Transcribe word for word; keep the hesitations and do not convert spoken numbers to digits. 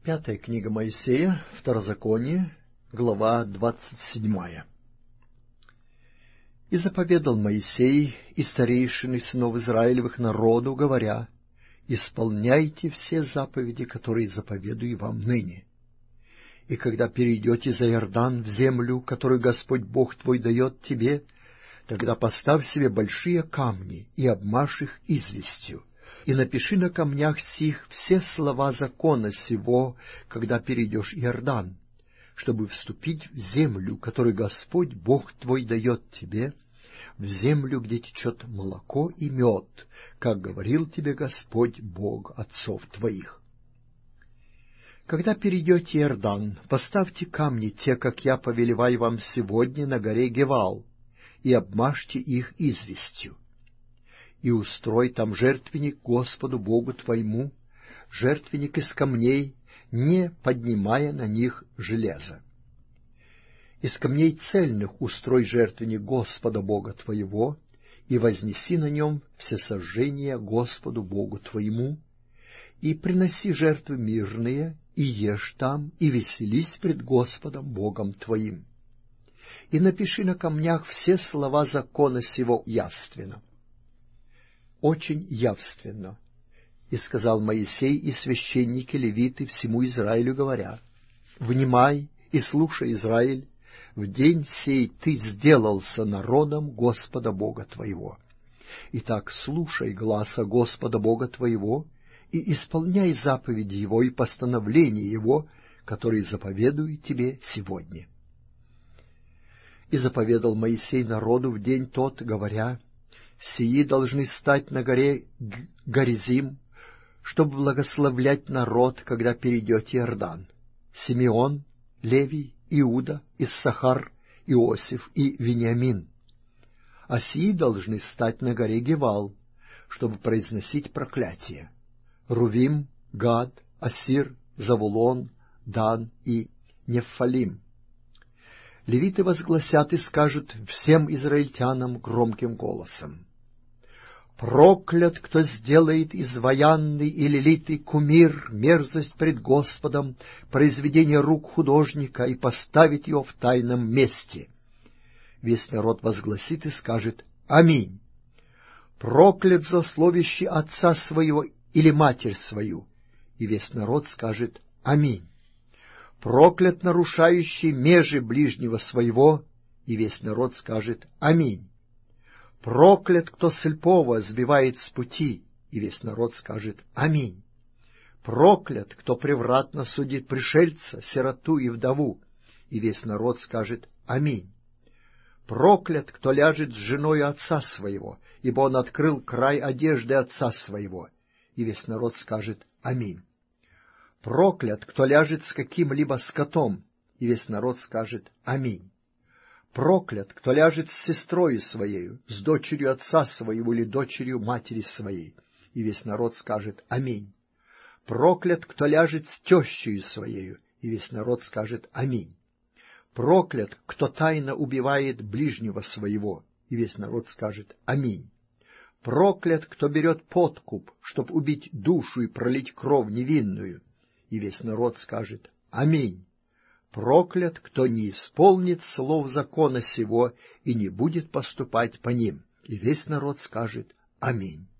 Пятая книга Моисея, Второзаконие, глава двадцать седьмая. «И заповедал Моисей и старейшины сынов Израилевых народу, говоря: исполняйте все заповеди, которые заповедую вам ныне. И когда перейдете за Иордан в землю, которую Господь Бог твой дает тебе, тогда поставь себе большие камни и обмажь их известью, и напиши на камнях сих все слова закона сего, когда перейдешь Иордан, чтобы вступить в землю, которую Господь Бог твой дает тебе, в землю, где течет молоко и мед, как говорил тебе Господь Бог отцов твоих. Когда перейдете Иордан, поставьте камни те, как я повелеваю вам сегодня на горе Гевал, и обмажьте их известью. И устрой там жертвенник Господу Богу твоему, жертвенник из камней, не поднимая на них железа. Из камней цельных устрой жертвенник Господа Бога твоего, и вознеси на нем всесожжения Господу Богу твоему, и приноси жертвы мирные, и ешь там, и веселись пред Господом Богом твоим. И напиши на камнях все слова закона сего явственно». Очень явственно. И сказал Моисей и священники левиты всему Израилю, говоря: «Внимай и слушай, Израиль, в день сей ты сделался народом Господа Бога твоего. Итак, слушай гласа Господа Бога твоего и исполняй заповеди Его и постановления Его, которые заповедую тебе сегодня». И заповедал Моисей народу в день тот, говоря: «Сии должны стать на горе Горизим, чтобы благословлять народ, когда перейдете Иордан: Симеон, Левий, Иуда, Иссахар, Иосиф и Вениамин. А сии должны стать на горе Гевал, чтобы произносить проклятие: Рувим, Гад, Асир, Завулон, Дан и Неффалим. Левиты возгласят и скажут всем израильтянам громким голосом: проклят, кто сделает изваянный или литый кумир, мерзость пред Господом, произведение рук художника, и поставит его в тайном месте. Весь народ возгласит и скажет: аминь. Проклят злословящий отца своего или матерь свою, и весь народ скажет: аминь. Проклят нарушающий межи ближнего своего, и весь народ скажет: аминь. Проклят, кто слепого сбивает с пути, и весь народ скажет: аминь. Проклят, кто превратно судит пришельца, сироту и вдову, и весь народ скажет: аминь. Проклят, кто ляжет с женою отца своего, ибо он открыл край одежды отца своего, и весь народ скажет: аминь. Проклят, кто ляжет с каким-либо скотом, и весь народ скажет: аминь. Проклят, кто ляжет с сестрою своею, с дочерью отца своего или дочерью матери своей, и весь народ скажет: аминь. Проклят, кто ляжет с тещею своею, и весь народ скажет: аминь. Проклят, кто тайно убивает ближнего своего, и весь народ скажет: аминь. Проклят, кто берет подкуп, чтоб убить душу и пролить кровь невинную, и весь народ скажет: аминь. Проклят, кто не исполнит слов закона сего и не будет поступать по ним, и весь народ скажет: аминь.